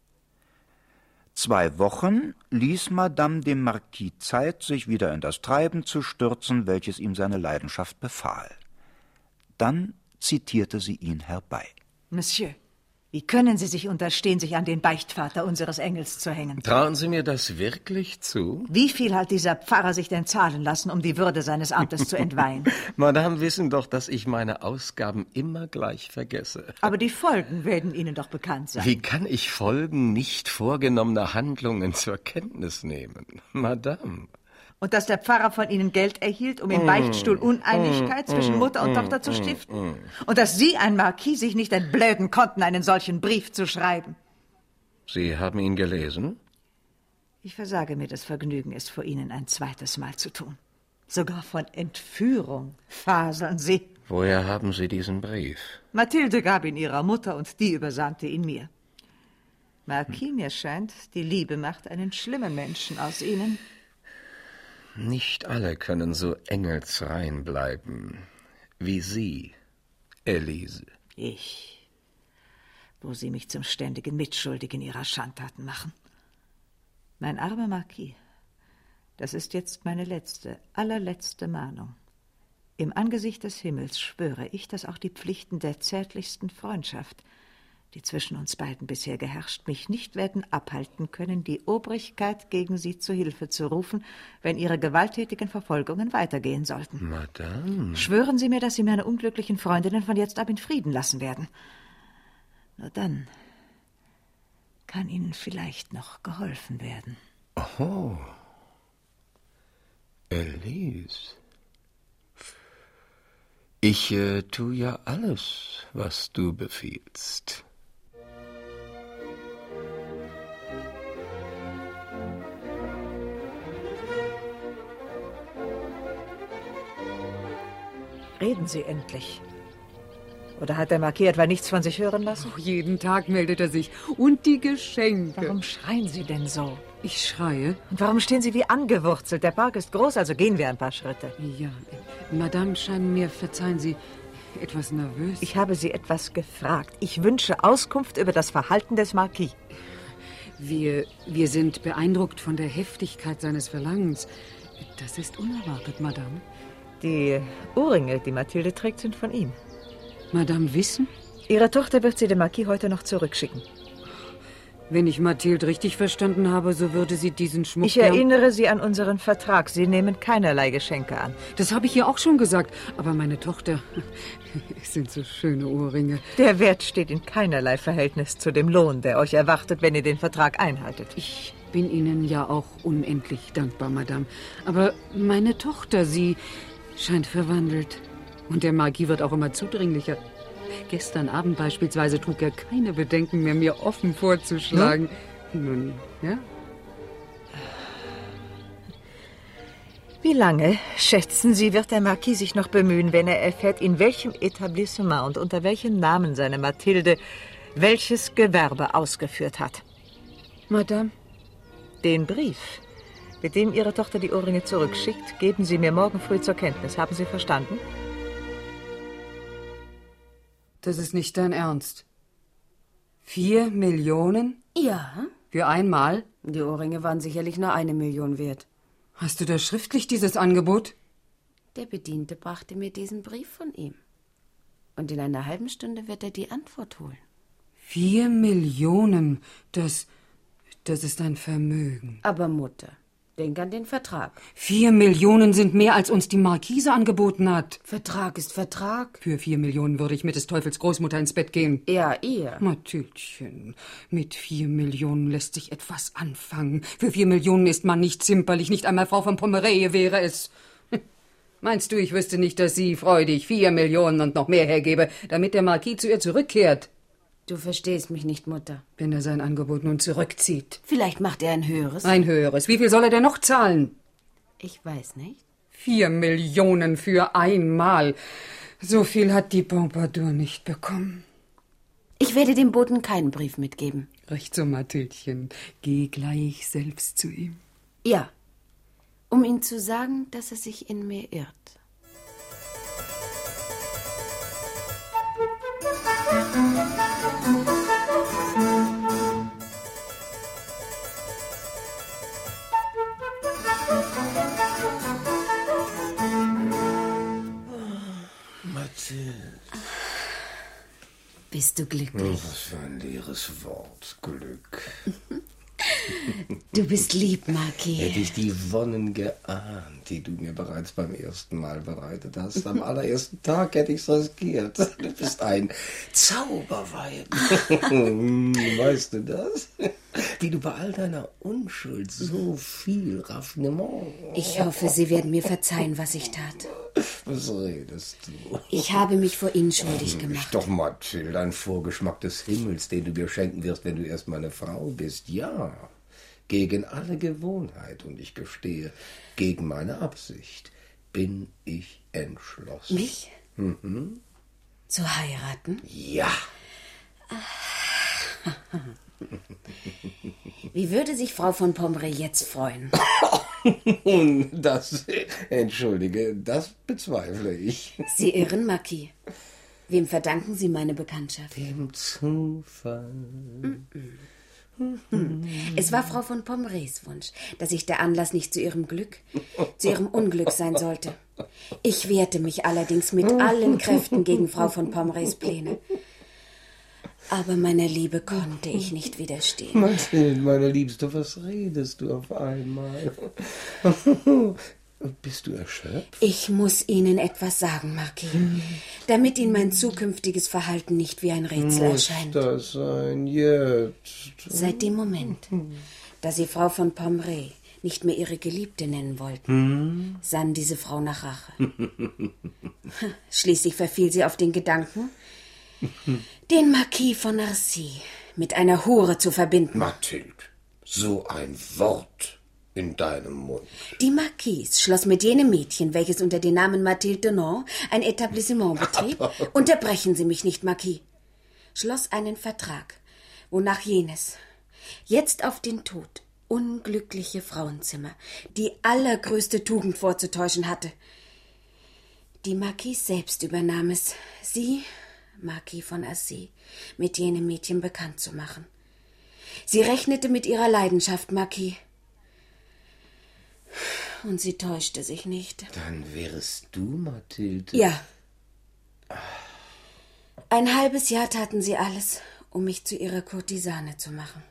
[SPEAKER 1] 2 Wochen ließ Madame dem Marquis Zeit, sich wieder in das Treiben zu stürzen, welches ihm seine Leidenschaft befahl. Dann zitierte sie ihn herbei.
[SPEAKER 4] Monsieur, wie können Sie sich unterstehen, sich an den Beichtvater unseres Engels zu hängen?
[SPEAKER 5] Trauen Sie mir das wirklich zu?
[SPEAKER 4] Wie viel hat dieser Pfarrer sich denn zahlen lassen, um die Würde seines Amtes zu entweihen?
[SPEAKER 5] Madame wissen doch, dass ich meine Ausgaben immer gleich vergesse.
[SPEAKER 4] Aber die Folgen werden Ihnen doch bekannt sein.
[SPEAKER 5] Wie kann ich Folgen nicht vorgenommener Handlungen zur Kenntnis nehmen? Madame.
[SPEAKER 4] Und dass der Pfarrer von Ihnen Geld erhielt, um im Beichtstuhl Uneinigkeit zwischen Mutter und Tochter zu stiften? Und dass Sie, ein Marquis, sich nicht entblöden konnten, einen solchen Brief zu schreiben?
[SPEAKER 5] Sie haben ihn gelesen?
[SPEAKER 4] Ich versage mir das Vergnügen, es vor Ihnen ein zweites Mal zu tun. Sogar von Entführung faseln Sie.
[SPEAKER 5] Woher haben Sie diesen Brief?
[SPEAKER 4] Mathilde gab ihn ihrer Mutter und die übersandte ihn mir. Marquis, mir scheint, die Liebe macht einen schlimmen Menschen aus Ihnen.
[SPEAKER 5] Nicht alle können so engelsrein bleiben wie Sie, Elise.
[SPEAKER 4] Ich, wo Sie mich zum ständigen Mitschuldigen Ihrer Schandtaten machen. Mein armer Marquis, das ist jetzt meine allerletzte Mahnung. Im Angesicht des Himmels schwöre ich, dass auch die Pflichten der zärtlichsten Freundschaft, die zwischen uns beiden bisher geherrscht, mich nicht werden abhalten können, die Obrigkeit gegen Sie zu Hilfe zu rufen, wenn Ihre gewalttätigen Verfolgungen weitergehen sollten.
[SPEAKER 5] Madame.
[SPEAKER 4] Schwören Sie mir, dass Sie meine unglücklichen Freundinnen von jetzt ab in Frieden lassen werden. Nur dann kann Ihnen vielleicht noch geholfen werden.
[SPEAKER 5] Oh, Elise. Ich tu ja alles, was du befiehlst.
[SPEAKER 4] Reden Sie endlich. Oder hat der Marquis etwa nichts von sich hören lassen?
[SPEAKER 6] Oh, jeden Tag meldet er sich. Und die Geschenke.
[SPEAKER 4] Warum schreien Sie denn so?
[SPEAKER 6] Ich schreie?
[SPEAKER 4] Und warum stehen Sie wie angewurzelt? Der Park ist groß, also gehen wir ein paar Schritte.
[SPEAKER 6] Ja, Madame scheinen mir, verzeihen Sie, etwas nervös.
[SPEAKER 4] Ich habe Sie etwas gefragt. Ich wünsche Auskunft über das Verhalten des Marquis.
[SPEAKER 6] Wir sind beeindruckt von der Heftigkeit seines Verlangens. Das ist unerwartet, Madame.
[SPEAKER 4] Die Ohrringe, die Mathilde trägt, sind von ihm.
[SPEAKER 6] Madame wissen?
[SPEAKER 4] Ihre Tochter wird sie dem Marquis heute noch zurückschicken.
[SPEAKER 6] Wenn ich Mathilde richtig verstanden habe, so würde sie diesen Schmuck...
[SPEAKER 4] Ich erinnere Sie an unseren Vertrag. Sie nehmen keinerlei Geschenke an.
[SPEAKER 6] Das habe ich ihr auch schon gesagt. Aber meine Tochter... Es sind so schöne Ohrringe.
[SPEAKER 4] Der Wert steht in keinerlei Verhältnis zu dem Lohn, der euch erwartet, wenn ihr den Vertrag einhaltet.
[SPEAKER 6] Ich bin Ihnen ja auch unendlich dankbar, Madame. Aber meine Tochter, sie scheint verwandelt. Und der Marquis wird auch immer zudringlicher. Gestern Abend beispielsweise trug er keine Bedenken mehr, mir offen vorzuschlagen. Nun, ja?
[SPEAKER 4] Wie lange, schätzen Sie, wird der Marquis sich noch bemühen, wenn er erfährt, in welchem Etablissement und unter welchem Namen seine Mathilde welches Gewerbe ausgeführt hat?
[SPEAKER 6] Madame?
[SPEAKER 4] Den Brief, Mit dem Ihre Tochter die Ohrringe zurückschickt, geben Sie mir morgen früh zur Kenntnis. Haben Sie verstanden?
[SPEAKER 6] Das ist nicht dein Ernst. 4 Millionen?
[SPEAKER 7] Ja,
[SPEAKER 6] Für einmal?
[SPEAKER 7] die Ohrringe waren sicherlich nur 1 Million wert.
[SPEAKER 6] Hast du da schriftlich dieses Angebot?
[SPEAKER 7] Der Bediente brachte mir diesen Brief von ihm. Und in einer halben Stunde wird er die Antwort holen.
[SPEAKER 6] 4 Millionen, das ist ein Vermögen.
[SPEAKER 7] Aber Mutter, denk an den Vertrag.
[SPEAKER 6] 4 Millionen sind mehr, als uns die Marquise angeboten hat.
[SPEAKER 7] Vertrag ist Vertrag.
[SPEAKER 6] Für 4 Millionen würde ich mit des Teufels Großmutter ins Bett gehen.
[SPEAKER 7] Ja, ihr.
[SPEAKER 6] Mathildchen, mit 4 Millionen lässt sich etwas anfangen. Für 4 Millionen ist man nicht zimperlich, nicht einmal Frau von Pomereye wäre es. Meinst du, ich wüsste nicht, dass sie freudig 4 Millionen und noch mehr hergebe, damit der Marquis zu ihr zurückkehrt?
[SPEAKER 7] Du verstehst mich nicht, Mutter.
[SPEAKER 6] Wenn er sein Angebot nun zurückzieht.
[SPEAKER 7] Vielleicht macht er ein höheres.
[SPEAKER 6] Ein höheres. Wie viel soll er denn noch zahlen?
[SPEAKER 7] Ich weiß nicht.
[SPEAKER 6] 4 Millionen für einmal. So viel hat die Pompadour nicht bekommen.
[SPEAKER 7] Ich werde dem Boten keinen Brief mitgeben.
[SPEAKER 6] Recht so, Mathildchen. Geh gleich selbst zu ihm.
[SPEAKER 7] Ja, um ihm zu sagen, dass er sich in mir irrt.
[SPEAKER 5] Mathilde.
[SPEAKER 7] Bist du glücklich?
[SPEAKER 5] Was für ein leeres Wort, Glück.
[SPEAKER 7] Du bist lieb, Marquis.
[SPEAKER 5] Hätte ich die Wonnen geahnt, die du mir bereits beim ersten Mal bereitet hast. Am allerersten Tag hätte ich's riskiert. Du bist ein Zauberweib. Weißt du das? Wie du bei all deiner Unschuld so viel Raffinement...
[SPEAKER 7] Ich hoffe, Sie werden mir verzeihen, was ich tat.
[SPEAKER 5] Was redest du?
[SPEAKER 7] Ich habe mich vor Ihnen schuldig gemacht.
[SPEAKER 5] Doch, Mathilde, ein Vorgeschmack des Himmels, den du mir schenken wirst, wenn du erst meine Frau bist. Ja, gegen alle Gewohnheit und ich gestehe, gegen meine Absicht bin ich entschlossen.
[SPEAKER 7] Mich? Zu heiraten?
[SPEAKER 5] Ja.
[SPEAKER 7] Wie würde sich Frau von Pomerée jetzt freuen?
[SPEAKER 5] Das, entschuldige, das bezweifle ich.
[SPEAKER 7] Sie irren, Marquis. Wem verdanken Sie meine Bekanntschaft?
[SPEAKER 5] Dem Zufall.
[SPEAKER 7] Es war Frau von Pomerés Wunsch, dass ich der Anlass nicht zu ihrem Glück, zu ihrem Unglück sein sollte. Ich wehrte mich allerdings mit allen Kräften gegen Frau von Pomerés Pläne. Aber meiner Liebe konnte ich nicht widerstehen.
[SPEAKER 5] Mathilde, meine Liebste, was redest du auf einmal? Bist du erschöpft?
[SPEAKER 7] Ich muss Ihnen etwas sagen, Marquis, damit Ihnen mein zukünftiges Verhalten nicht wie ein Rätsel erscheint.
[SPEAKER 5] Muss das sein jetzt?
[SPEAKER 7] Seit dem Moment, da Sie Frau von Pomeré nicht mehr ihre Geliebte nennen wollten, sann diese Frau nach Rache. Schließlich verfiel sie auf den Gedanken, den Marquis von Narcy mit einer Hure zu verbinden.
[SPEAKER 5] Mathilde, so ein Wort in deinem Mund.
[SPEAKER 7] Die Marquise schloss mit jenem Mädchen, welches unter dem Namen Mathilde Denon ein Etablissement betrieb, unterbrechen Sie mich nicht, Marquis, schloss einen Vertrag, wonach jenes, jetzt auf den Tod, unglückliche Frauenzimmer, die allergrößte Tugend vorzutäuschen hatte. Die Marquise selbst übernahm es, sie, Marquis von Assy, mit jenem Mädchen bekannt zu machen. Sie rechnete mit ihrer Leidenschaft, Marquis. Und sie täuschte sich nicht.
[SPEAKER 5] Dann wärest du, Mathilde.
[SPEAKER 7] Ja. Ein halbes Jahr taten sie alles, um mich zu ihrer Kurtisane zu machen.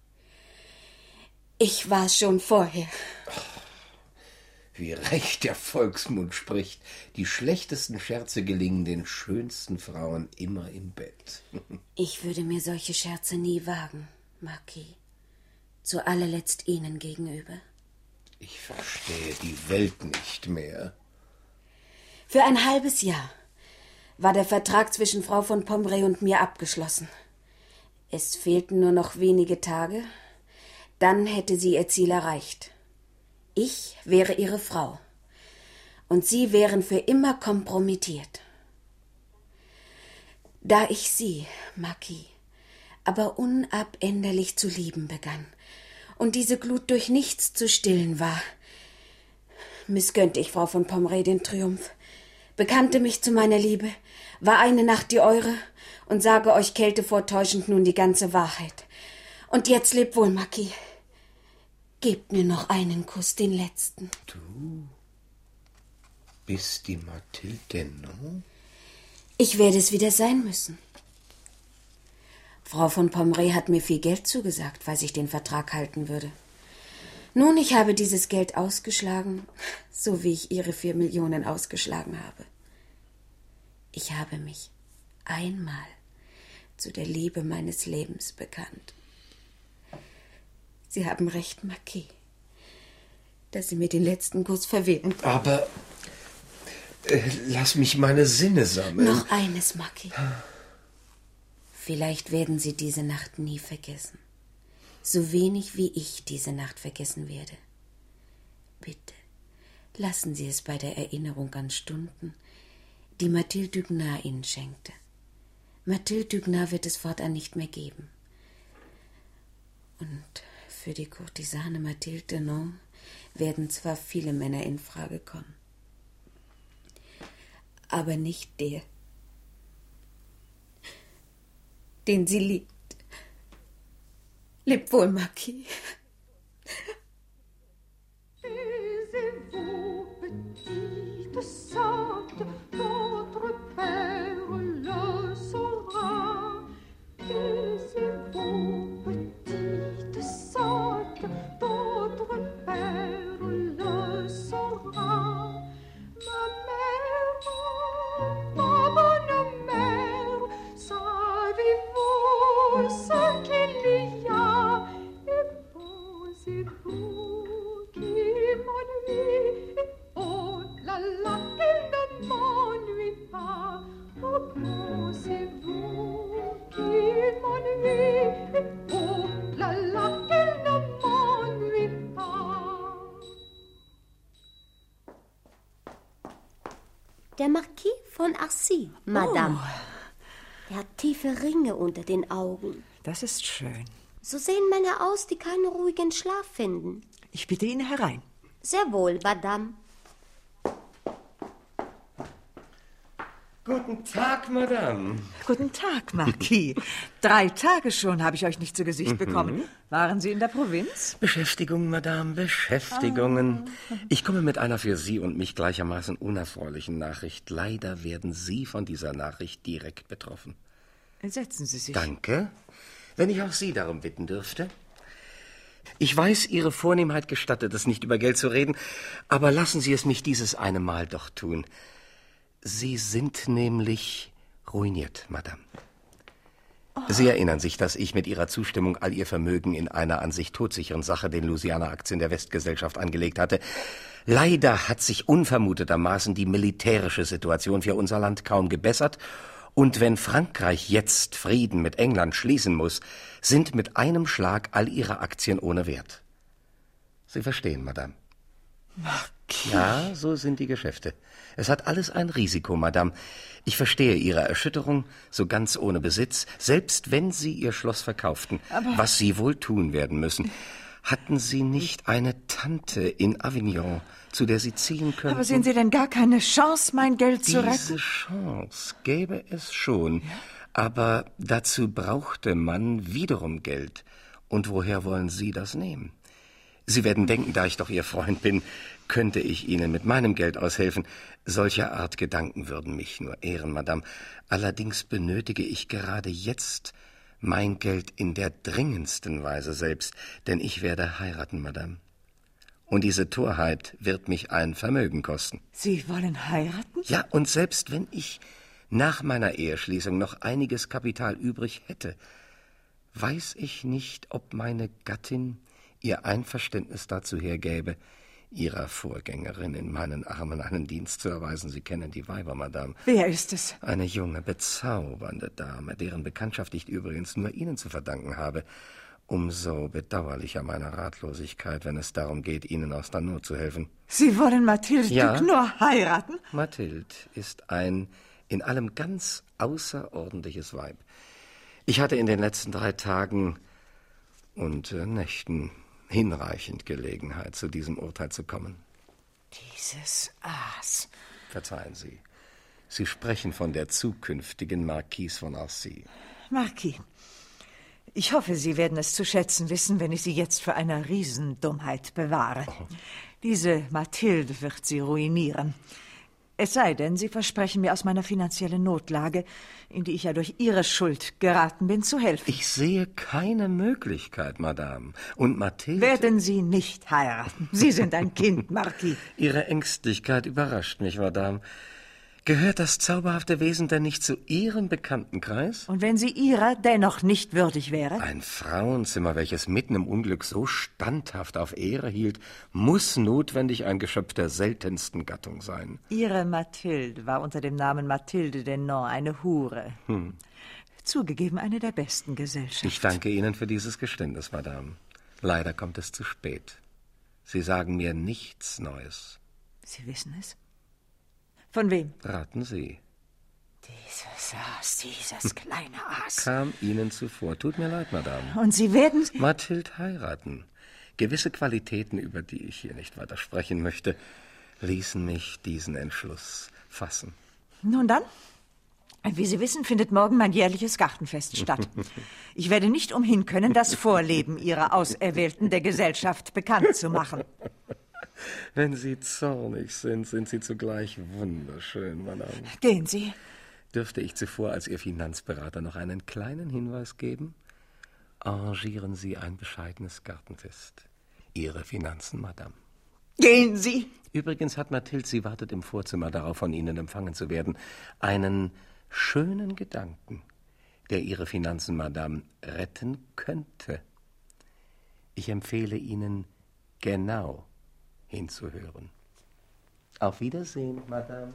[SPEAKER 7] Ich war schon vorher.
[SPEAKER 5] Wie recht der Volksmund spricht, die schlechtesten Scherze gelingen den schönsten Frauen immer im Bett.
[SPEAKER 7] Ich würde mir solche Scherze nie wagen, Marquis. Zu allerletzt Ihnen gegenüber.
[SPEAKER 5] Ich verstehe die Welt nicht mehr.
[SPEAKER 7] Für ein halbes Jahr war der Vertrag zwischen Frau von Pomeré und mir abgeschlossen. Es fehlten nur noch wenige Tage, dann hätte sie ihr Ziel erreicht. Ich wäre ihre Frau, und sie wären für immer kompromittiert. Da ich sie, Marquis, aber unabänderlich zu lieben begann und diese Glut durch nichts zu stillen war. Missgönnte ich Frau von Pomrey den Triumph, bekannte mich zu meiner Liebe, war eine Nacht die eure und sage euch kältevortäuschend nun die ganze Wahrheit. Und jetzt lebt wohl, Marquis. Gebt mir noch einen Kuss, den letzten.
[SPEAKER 5] Du bist die Mathilde, no?
[SPEAKER 7] Ich werde es wieder sein müssen. Frau von Pomrey hat mir viel Geld zugesagt, falls ich den Vertrag halten würde. Nun, ich habe dieses Geld ausgeschlagen, so wie ich Ihre 4 Millionen ausgeschlagen habe. Ich habe mich einmal zu der Liebe meines Lebens bekannt. Sie haben recht, Marquis, dass Sie mir den letzten Kuss verwehren.
[SPEAKER 5] Aber lass mich meine Sinne sammeln.
[SPEAKER 7] Noch eines, Marquis. Vielleicht werden Sie diese Nacht nie vergessen. So wenig wie ich diese Nacht vergessen werde. Bitte, lassen Sie es bei der Erinnerung an Stunden, die Mathilde Duguenard Ihnen schenkte. Mathilde Duguenard wird es fortan nicht mehr geben. Und für die Kurtisane Mathilde Denon werden zwar viele Männer in Frage kommen, aber nicht der, den sie liebt. Leb wohl, Marquis.
[SPEAKER 9] Der Marquis von Arcy, Madame. Er hat tiefe Ringe unter den Augen.
[SPEAKER 4] Das ist schön.
[SPEAKER 9] So sehen Männer aus, die keinen ruhigen Schlaf finden.
[SPEAKER 4] Ich bitte ihn herein.
[SPEAKER 9] Sehr wohl, Madame.
[SPEAKER 5] Guten Tag, Madame.
[SPEAKER 4] Guten Tag, Marquis. 3 Tage schon habe ich euch nicht zu Gesicht bekommen. Waren Sie in der Provinz?
[SPEAKER 5] Beschäftigung, Madame, Beschäftigungen. Ich komme mit einer für Sie und mich gleichermaßen unerfreulichen Nachricht. Leider werden Sie von dieser Nachricht direkt betroffen.
[SPEAKER 4] Setzen Sie sich.
[SPEAKER 5] Danke. Wenn ich auch Sie darum bitten dürfte. Ich weiß, Ihre Vornehmheit gestattet es nicht, über Geld zu reden, aber lassen Sie es mich dieses eine Mal doch tun. Sie sind nämlich ruiniert, Madame. Sie erinnern sich, dass ich mit Ihrer Zustimmung all Ihr Vermögen in einer an sich todsicheren Sache, den Louisiana-Aktien der Westgesellschaft, angelegt hatte. Leider hat sich unvermutetermaßen die militärische Situation für unser Land kaum gebessert. Und wenn Frankreich jetzt Frieden mit England schließen muss, sind mit einem Schlag all Ihre Aktien ohne Wert. Sie verstehen, Madame.
[SPEAKER 4] Marquis.
[SPEAKER 5] Ja, so sind die Geschäfte. Es hat alles ein Risiko, Madame. Ich verstehe Ihre Erschütterung, so ganz ohne Besitz, selbst wenn Sie Ihr Schloss verkauften, was Sie wohl tun werden müssen. Hatten Sie nicht eine Tante in Avignon, zu der Sie ziehen könnten?
[SPEAKER 4] Aber sehen Sie denn gar keine Chance, mein Geld zu retten?
[SPEAKER 5] Diese Chance gäbe es schon, aber dazu brauchte man wiederum Geld. Und woher wollen Sie das nehmen? Sie werden denken, da ich doch Ihr Freund bin, könnte ich Ihnen mit meinem Geld aushelfen. Solcher Art Gedanken würden mich nur ehren, Madame. Allerdings benötige ich gerade jetzt mein Geld in der dringendsten Weise selbst, denn ich werde heiraten, Madame. Und diese Torheit wird mich ein Vermögen kosten.
[SPEAKER 4] Sie wollen heiraten?
[SPEAKER 5] Ja, und selbst wenn ich nach meiner Eheschließung noch einiges Kapital übrig hätte, weiß ich nicht, ob meine Gattin ihr Einverständnis dazu hergäbe, Ihrer Vorgängerin in meinen Armen einen Dienst zu erweisen. Sie kennen die Weiber, Madame.
[SPEAKER 4] Wer ist es?
[SPEAKER 5] Eine junge, bezaubernde Dame, deren Bekanntschaft ich übrigens nur Ihnen zu verdanken habe. Umso bedauerlicher meine Ratlosigkeit, wenn es darum geht, Ihnen aus der Not zu helfen.
[SPEAKER 4] Sie wollen Mathilde Duguenard heiraten?
[SPEAKER 5] Mathilde ist ein in allem ganz außerordentliches Weib. Ich hatte in den letzten 3 Tagen und Nächten hinreichend Gelegenheit, zu diesem Urteil zu kommen.
[SPEAKER 4] Dieses Aas.
[SPEAKER 5] Verzeihen Sie. Sie sprechen von der zukünftigen Marquise von Arcy.
[SPEAKER 4] Marquis, ich hoffe, Sie werden es zu schätzen wissen, wenn ich Sie jetzt vor einer Riesendummheit bewahre. Diese Mathilde wird Sie ruinieren. Es sei denn, Sie versprechen mir aus meiner finanziellen Notlage, in die ich ja durch Ihre Schuld geraten bin, zu helfen.
[SPEAKER 5] Ich sehe keine Möglichkeit, Madame. Und Mathilde...
[SPEAKER 4] Werden Sie nicht heiraten. Sie sind ein Kind, Marquis.
[SPEAKER 5] Ihre Ängstlichkeit überrascht mich, Madame. Gehört das zauberhafte Wesen denn nicht zu Ihrem Bekanntenkreis?
[SPEAKER 4] Und wenn sie ihrer dennoch nicht würdig wäre?
[SPEAKER 5] Ein Frauenzimmer, welches mitten im Unglück so standhaft auf Ehre hielt, muss notwendig ein Geschöpf der seltensten Gattung sein.
[SPEAKER 4] Ihre Mathilde war unter dem Namen Mathilde Denon eine Hure. Zugegeben eine der besten Gesellschaften.
[SPEAKER 5] Ich danke Ihnen für dieses Geständnis, Madame. Leider kommt es zu spät. Sie sagen mir nichts Neues.
[SPEAKER 4] Sie wissen es? Von wem?
[SPEAKER 5] Raten Sie.
[SPEAKER 4] Dieses kleine Aas.
[SPEAKER 5] Kam Ihnen zuvor. Tut mir leid, Madame.
[SPEAKER 4] Und Sie werden...
[SPEAKER 5] Mathilde heiraten. Gewisse Qualitäten, über die ich hier nicht weiter sprechen möchte, ließen mich diesen Entschluss fassen.
[SPEAKER 4] Nun dann, wie Sie wissen, findet morgen mein jährliches Gartenfest statt. Ich werde nicht umhin können, das Vorleben Ihrer Auserwählten der Gesellschaft bekannt zu machen.
[SPEAKER 5] Wenn Sie zornig sind, sind Sie zugleich wunderschön, Madame.
[SPEAKER 4] Gehen Sie.
[SPEAKER 5] Dürfte ich zuvor als Ihr Finanzberater noch einen kleinen Hinweis geben? Arrangieren Sie ein bescheidenes Gartenfest. Ihre Finanzen, Madame.
[SPEAKER 4] Gehen Sie.
[SPEAKER 5] Übrigens hat Mathilde, sie wartet im Vorzimmer darauf, von Ihnen empfangen zu werden, einen schönen Gedanken, der Ihre Finanzen, Madame, retten könnte. Ich empfehle Ihnen genau hinzuhören. Auf Wiedersehen, Madame.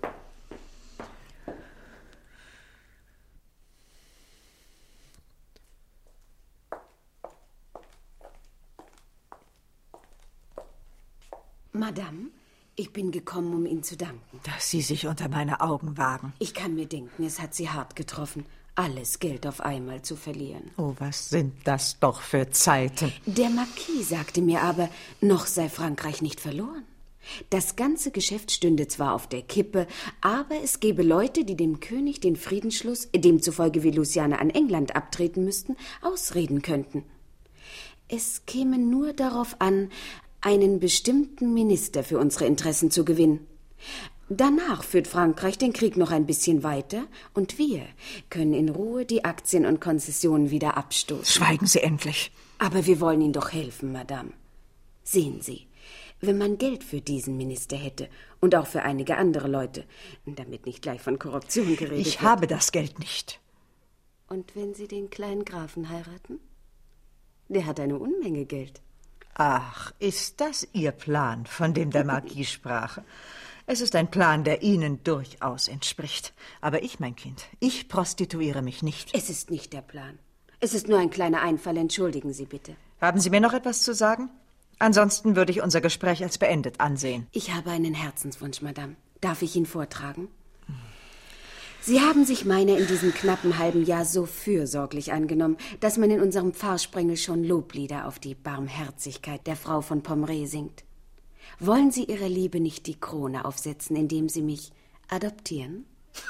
[SPEAKER 7] Madame, ich bin gekommen, um Ihnen zu danken.
[SPEAKER 4] Dass Sie sich unter meine Augen wagen.
[SPEAKER 7] Ich kann mir denken, es hat Sie hart getroffen, alles Geld auf einmal zu verlieren.
[SPEAKER 4] Oh, was sind das doch für Zeiten.
[SPEAKER 7] Der Marquis sagte mir aber, noch sei Frankreich nicht verloren. Das ganze Geschäft stünde zwar auf der Kippe, aber es gäbe Leute, die dem König den Friedensschluss, demzufolge wir Louisiana an England abtreten müssten, ausreden könnten. Es käme nur darauf an, einen bestimmten Minister für unsere Interessen zu gewinnen. Danach führt Frankreich den Krieg noch ein bisschen weiter und wir können in Ruhe die Aktien und Konzessionen wieder abstoßen.
[SPEAKER 4] Schweigen Sie endlich.
[SPEAKER 7] Aber wir wollen Ihnen doch helfen, Madame. Sehen Sie, wenn man Geld für diesen Minister hätte und auch für einige andere Leute, damit nicht gleich von Korruption geredet wird.
[SPEAKER 4] Ich habe das Geld nicht.
[SPEAKER 7] Und wenn Sie den kleinen Grafen heiraten? Der hat eine Unmenge Geld.
[SPEAKER 4] Ach, ist das Ihr Plan, von dem der Marquis sprach? Es ist ein Plan, der Ihnen durchaus entspricht. Aber ich, mein Kind, ich prostituiere mich nicht.
[SPEAKER 7] Es ist nicht der Plan. Es ist nur ein kleiner Einfall, entschuldigen Sie bitte.
[SPEAKER 4] Haben Sie mir noch etwas zu sagen? Ansonsten würde ich unser Gespräch als beendet ansehen.
[SPEAKER 7] Ich habe einen Herzenswunsch, Madame. Darf ich ihn vortragen? Sie haben sich meiner in diesem knappen halben Jahr so fürsorglich angenommen, dass man in unserem Pfarrsprengel schon Loblieder auf die Barmherzigkeit der Frau von Pommery singt. Wollen Sie Ihrer Liebe nicht die Krone aufsetzen, indem Sie mich adoptieren?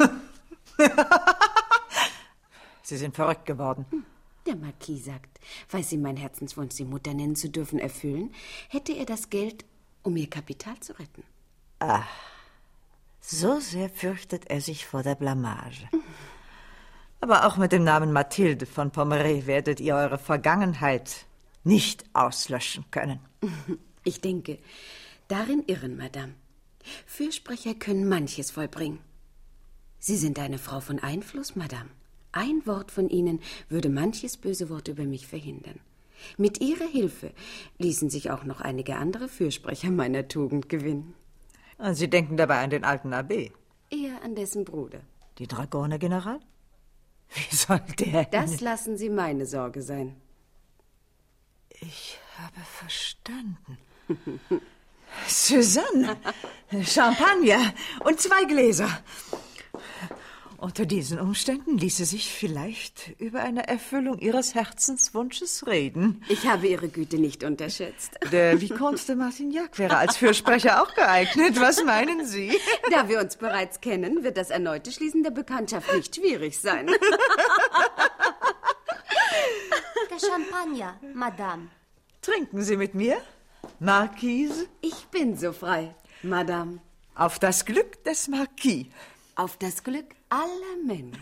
[SPEAKER 4] Sie sind verrückt geworden.
[SPEAKER 7] Der Marquis sagt, falls Sie meinen Herzenswunsch, Sie Mutter nennen zu dürfen, erfüllen, hätte er das Geld, um Ihr Kapital zu retten.
[SPEAKER 4] Ah, so sehr fürchtet er sich vor der Blamage. Aber auch mit dem Namen Mathilde von Pommery werdet ihr eure Vergangenheit nicht auslöschen können.
[SPEAKER 7] Ich denke, darin irren, Madame. Fürsprecher können manches vollbringen. Sie sind eine Frau von Einfluss, Madame. Ein Wort von Ihnen würde manches böse Wort über mich verhindern. Mit Ihrer Hilfe ließen sich auch noch einige andere Fürsprecher meiner Tugend gewinnen.
[SPEAKER 4] Und Sie denken dabei an den alten Abbé?
[SPEAKER 7] Eher an dessen Bruder.
[SPEAKER 4] Die Dragoner, General? Wie soll der...
[SPEAKER 7] Das lassen Sie meine Sorge sein.
[SPEAKER 4] Ich habe verstanden. Suzanne, Champagner und 2 Gläser. Unter diesen Umständen ließe sich vielleicht über eine Erfüllung Ihres Herzenswunsches reden.
[SPEAKER 7] Ich habe Ihre Güte nicht unterschätzt.
[SPEAKER 4] Der Vicomte de Martignac wäre als Fürsprecher auch geeignet. Was meinen Sie?
[SPEAKER 7] Da wir uns bereits kennen, wird das erneute Schließen der Bekanntschaft nicht schwierig sein.
[SPEAKER 9] Der Champagner, Madame.
[SPEAKER 4] Trinken Sie mit mir, Marquise?
[SPEAKER 7] Ich bin so frei, Madame.
[SPEAKER 4] Auf das Glück des Marquis.
[SPEAKER 7] Auf das Glück aller Männer.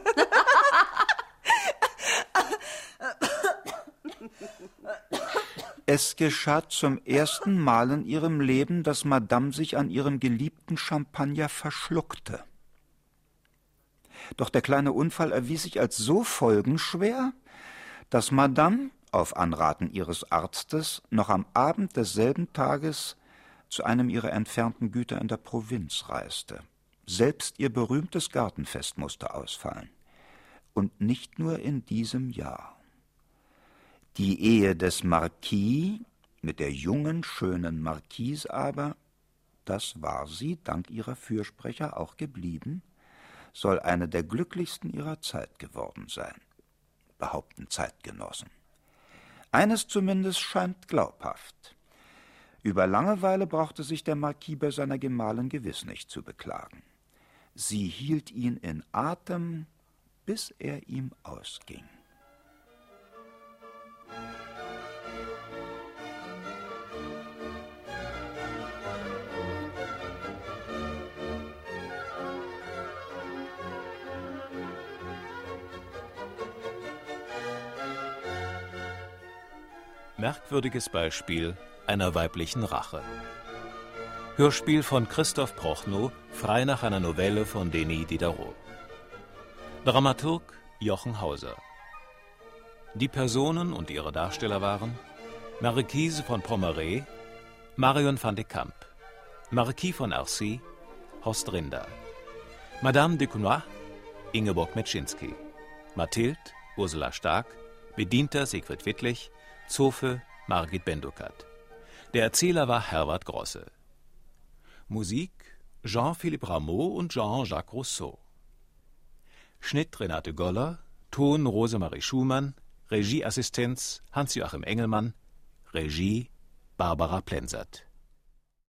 [SPEAKER 1] Es geschah zum ersten Mal in ihrem Leben, dass Madame sich an ihrem geliebten Champagner verschluckte. Doch der kleine Unfall erwies sich als so folgenschwer, dass Madame, auf Anraten ihres Arztes, noch am Abend desselben Tages zu einem ihrer entfernten Güter in der Provinz reiste. Selbst ihr berühmtes Gartenfest musste ausfallen. Und nicht nur in diesem Jahr. Die Ehe des Marquis mit der jungen, schönen Marquise aber, das war sie, dank ihrer Fürsprecher auch geblieben, soll eine der glücklichsten ihrer Zeit geworden sein, behaupten Zeitgenossen. Eines zumindest scheint glaubhaft. Über Langeweile brauchte sich der Marquis bei seiner Gemahlin gewiss nicht zu beklagen. Sie hielt ihn in Atem, bis er ihm ausging.
[SPEAKER 2] Merkwürdiges Beispiel einer weiblichen Rache. Hörspiel von Christoph Prochnow, frei nach einer Novelle von Denis Diderot. Dramaturg Jochen Hauser. Die Personen und ihre Darsteller waren Marquise von Pommery, Marion van de Camp, Marquis von Arcy, Horst Rinder, Madame de Cunois, Ingeborg Metschinski, Mathilde, Ursula Stark, Bedienter Siegfried Wittlich, Zofe Margit Bendukat. Der Erzähler war Herwart Grosse. Musik Jean-Philippe Rameau und Jean-Jacques Rousseau. Schnitt Renate Goller, Ton Rosemarie Schumann, Regieassistenz Hans-Joachim Engelmann, Regie Barbara Plensert.